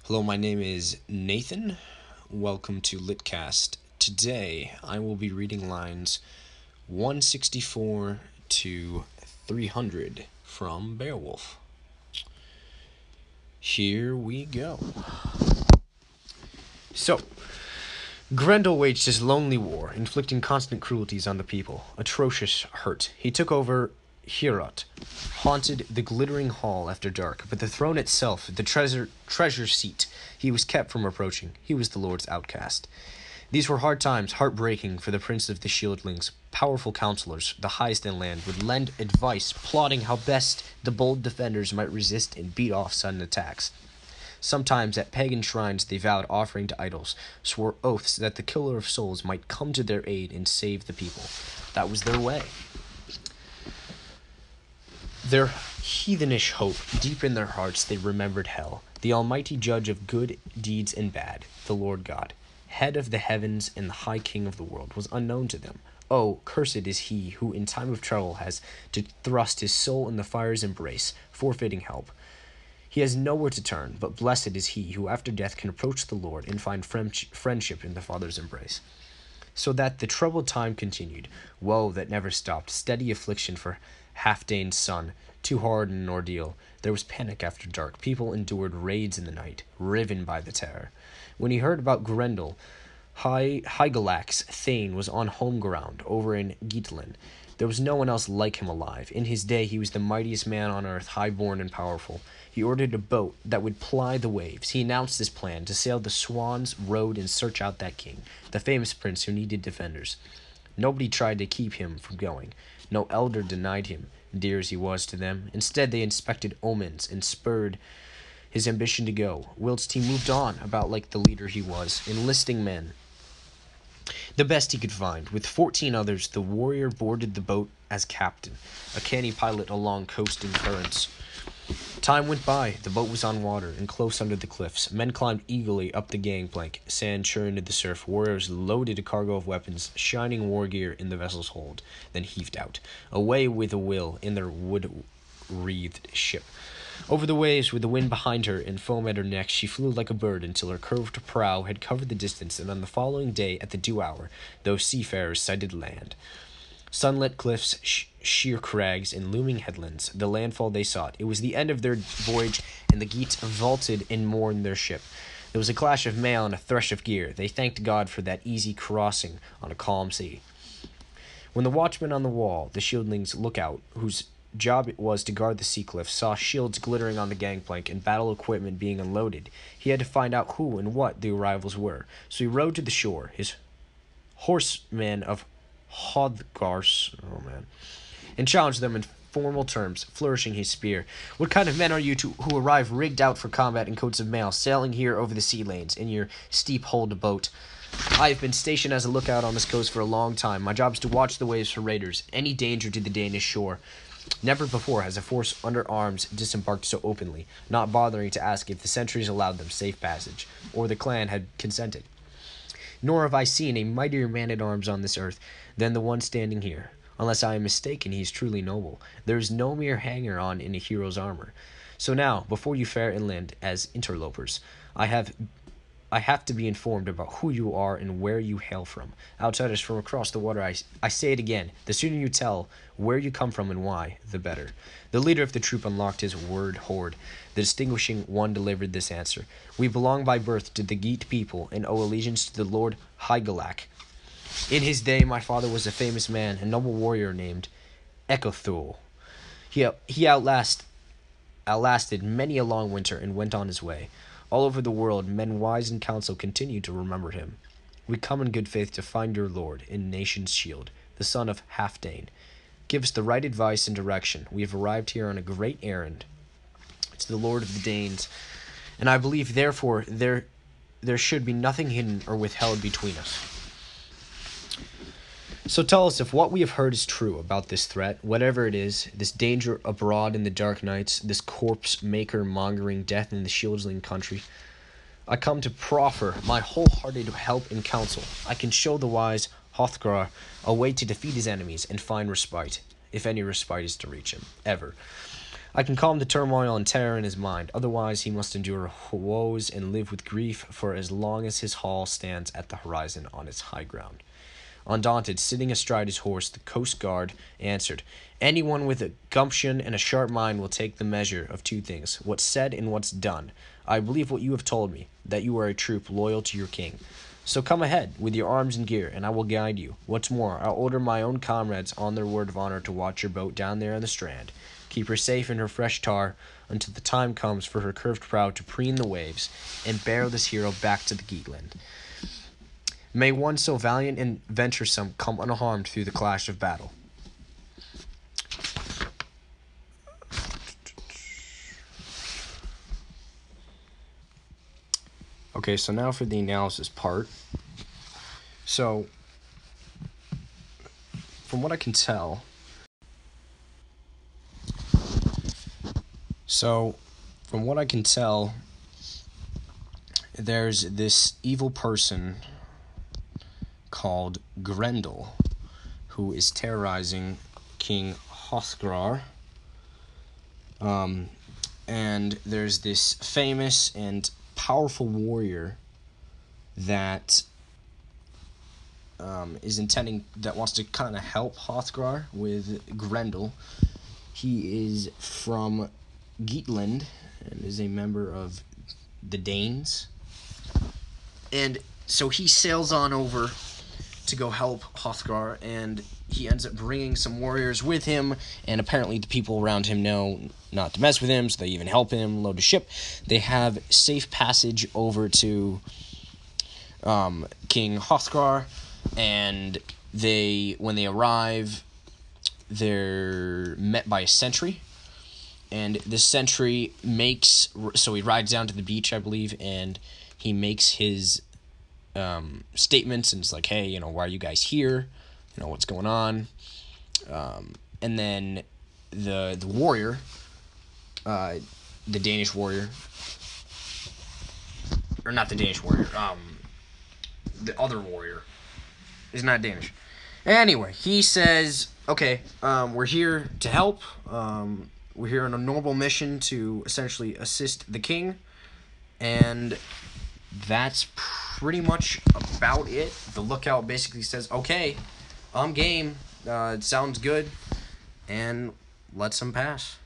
Hello, my name is Nathan. Welcome to Litcast. Today I will be reading lines 164 to 300 from Beowulf. Here we go. So, Grendel waged his lonely war, inflicting constant cruelties on the people. Atrocious hurt. He took over Heorot, haunted the glittering hall after dark, but the throne itself, the treasure seat, he was kept from approaching. He was the Lord's outcast. These were hard times, heartbreaking for the prince of the Shieldlings. Powerful counselors, the highest in land, would lend advice, plotting how best the bold defenders might resist and beat off sudden attacks. Sometimes at pagan shrines they vowed offering to idols, swore oaths that the killer of souls might come to their aid and save the people. That was their way. Their heathenish hope, deep in their hearts they remembered hell, the almighty judge of good deeds and bad, the Lord God, head of the heavens and the high king of the world, was unknown to them. Oh, cursed is he who in time of trouble has to thrust his soul in the fire's embrace, forfeiting help. He has nowhere to turn, but blessed is he who after death can approach the Lord and find friendship in the Father's embrace. So that the troubled time continued, woe that never stopped, steady affliction for Halfdane's son, too hard an ordeal. There was panic after dark. People endured raids in the night, riven by the terror. When he heard about Grendel, Hygelac's Thane was on home ground over in Geatland. There was no one else like him alive. In his day he was the mightiest man on earth, high-born and powerful. He ordered a boat that would ply the waves. He announced his plan to sail the Swan's Road and search out that king, the famous prince who needed defenders. Nobody tried to keep him from going. No elder denied him, dear as he was to them. Instead, they inspected omens and spurred his ambition to go, whilst he moved on about like the leader he was, enlisting men, the best he could find. With 14 others, the warrior boarded the boat as captain, a canny pilot along coasting currents. Time went by. The boat was on water and close under the cliffs. Men climbed eagerly up the gangplank. Sand churned in the surf. Warriors loaded a cargo of weapons, shining war gear in the vessel's hold, then heaved out, away with a will in their wood-wreathed ship. Over the waves, with the wind behind her and foam at her neck, she flew like a bird until her curved prow had covered the distance, and on the following day, at the due hour, those seafarers sighted land. Sunlit cliffs, sheer crags, and looming headlands, the landfall they sought. It was the end of their voyage, and the Geats vaulted and mourned their ship. There was a clash of mail and a thresh of gear. They thanked God for that easy crossing on a calm sea. When the watchman on the wall, the Shieldlings' lookout, whose job it was to guard the sea cliffs, saw shields glittering on the gangplank and battle equipment being unloaded, he had to find out who and what the arrivals were. So he rode to the shore, his horsemen of Hrothgar's, and challenged them in formal terms, flourishing his spear. What kind of men are you who arrive rigged out for combat in coats of mail, sailing here over the sea lanes in your steep-hulled boat? I have been stationed as a lookout on this coast for a long time. My job is to watch the waves for raiders, any danger to the Danish shore. Never before has a force under arms disembarked so openly, not bothering to ask if the sentries allowed them safe passage, or the clan had consented. Nor have I seen a mightier man-at-arms on this earth than the one standing here. Unless I am mistaken, he is truly noble. There is no mere hanger-on in a hero's armor. So now, before you fare inland as interlopers, I have to be informed about who you are and where you hail from. Outsiders from across the water, I say it again, the sooner you tell where you come from and why, the better. The leader of the troop unlocked his word hoard. The distinguishing one delivered this answer. We belong by birth to the Geat people and owe allegiance to the Lord Hygelac. In his day, my father was a famous man, a noble warrior named Ecgothul. He outlasted many a long winter and went on his way. All over the world, men wise in council continue to remember him. We come in good faith to find your lord, in nation's shield, the son of Halfdane. Give us the right advice and direction. We have arrived here on a great errand to the Lord of the Danes, and I believe, therefore, there should be nothing hidden or withheld between us. So tell us if what we have heard is true about this threat, whatever it is, this danger abroad in the dark nights, this corpse-maker mongering death in the Shieldling country. I come to proffer my wholehearted help and counsel. I can show the wise Hrothgar a way to defeat his enemies and find respite, if any respite is to reach him, ever. I can calm the turmoil and terror in his mind. Otherwise, he must endure woes and live with grief for as long as his hall stands at the horizon on its high ground. Undaunted, sitting astride his horse, the coast guard answered, "Anyone with a gumption and a sharp mind will take the measure of two things, what's said and what's done. I believe what you have told me, that you are a troop loyal to your king. So come ahead with your arms and gear, and I will guide you. What's more, I'll order my own comrades on their word of honor to watch your boat down there in the Strand. Keep her safe in her fresh tar until the time comes for her curved prow to preen the waves and bear this hero back to the Geatland. May one so valiant and venturesome come unharmed through the clash of battle." Okay, so now for the analysis part. So, from what I can tell, there's this evil person called Grendel, who is terrorizing King Hrothgar. And there's this famous and powerful warrior that wants to kind of help Hrothgar with Grendel. He is from Geatland and is a member of the Danes. And so he sails on over to go help Hrothgar, and he ends up bringing some warriors with him, and apparently the people around him know not to mess with him, so they even help him load his ship. They have safe passage over to King Hrothgar, and when they arrive, they're met by a sentry, and the sentry he rides down to the beach, I believe, and he makes his statements, and it's like, "Hey, why are you guys here? What's going on?" And then the warrior, the Danish warrior, or not the Danish warrior, the other warrior, is not Danish. Anyway, he says, "Okay, we're here to help. We're here on a normal mission to essentially assist the king," and that's pretty much about it. The lookout basically says, "Okay, I'm game. It sounds good," and lets him pass.